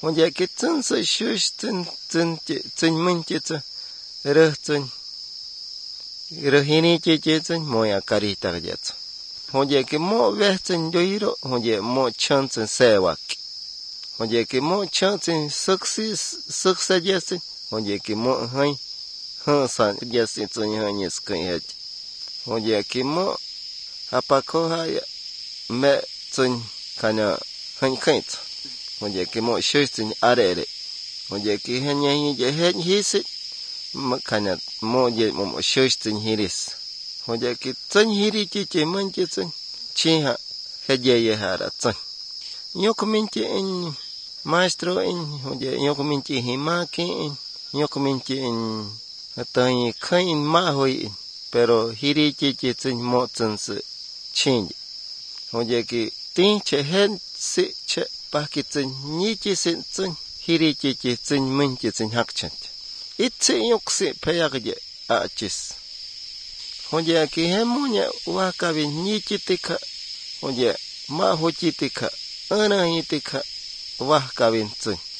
Hon je ki tsin se shush tsin min che tsin reh tsin reh hini che tsin moya karita je tsin. Hon je ki mo veh tsin yoiro hon je mo chan tsin sewak. Hon je ki mo chan tsin saksa je tsin hon je ki mo hain san je tsin hain je skin het. Hon je ki mo apako haya me tsin kana hain kain. Hon je ki mo shush tsin arere. Hon je ki hanya je het hisit kana mo je mo shush tsin hiris. Hon je ki tsin hiri che man che tsin chiha heje ye hara tsin. Nyokuminche en maestro en hon je nyokuminche himaki en nyokuminche en atani kain ma hoi pero hiri che tsin mo tsin se change. Hon je ki tin che hen se che pa ki tsin ni che tsin hiri che tsin min che tsin hakchen. Itse yokse peyagje achis. Hon je ki hemunya wakabi ni chitika hon je ma ho chitika ana hitika wakabi tsin.